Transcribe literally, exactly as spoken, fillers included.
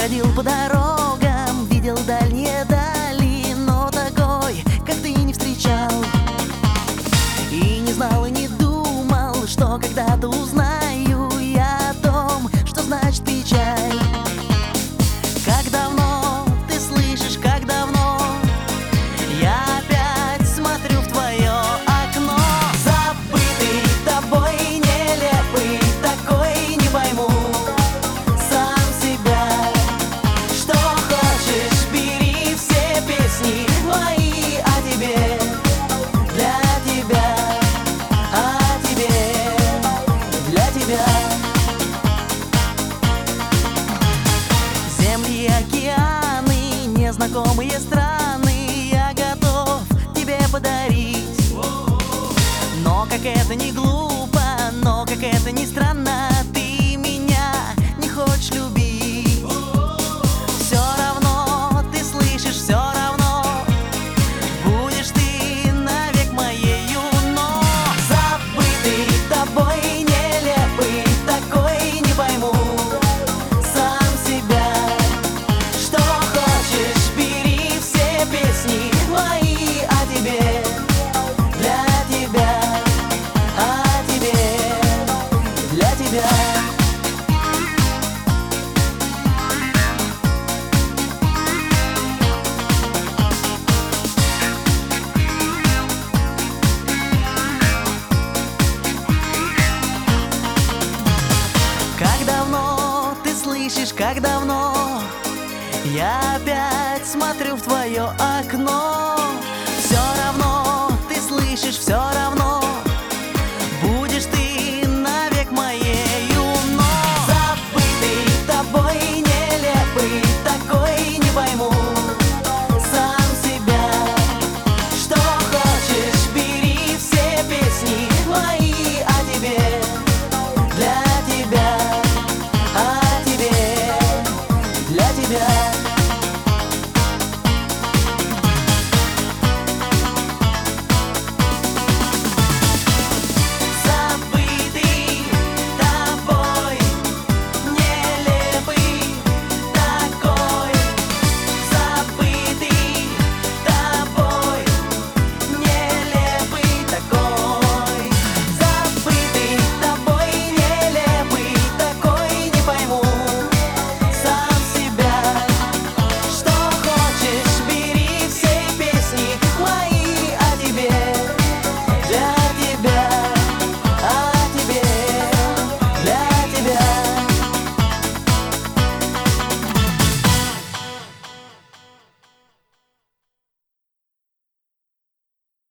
Ходил по дорогам, видел дальние дали, но такой, как ты, не встречал. И не знал, и не думал, что когда-то узнаю я о том, что значит печаль. Как давно ты слышишь, как давно я опять смотрю в твое окно. Забытый тобой, нелепый такой, не пойму сам себя. Что хочешь, бери все песни мои о тебе, для тебя, о тебе, для тебя. Земли и океаны, незнакомые страны я готов тебе подарить. Но как это не глупо, но как это не странно, ты меня не хочешь любить. Все равно ты слышишь, все равно будешь ты навек моею. Но забытый тобой, нелепый такой, не пойму сам себя. Что хочешь, бери все песни мои о тебе, для тебя, о тебе, для тебя. Как давно ты слышишь, как давно я опять смотрю в твое окно. Все равно ты слышишь, все равно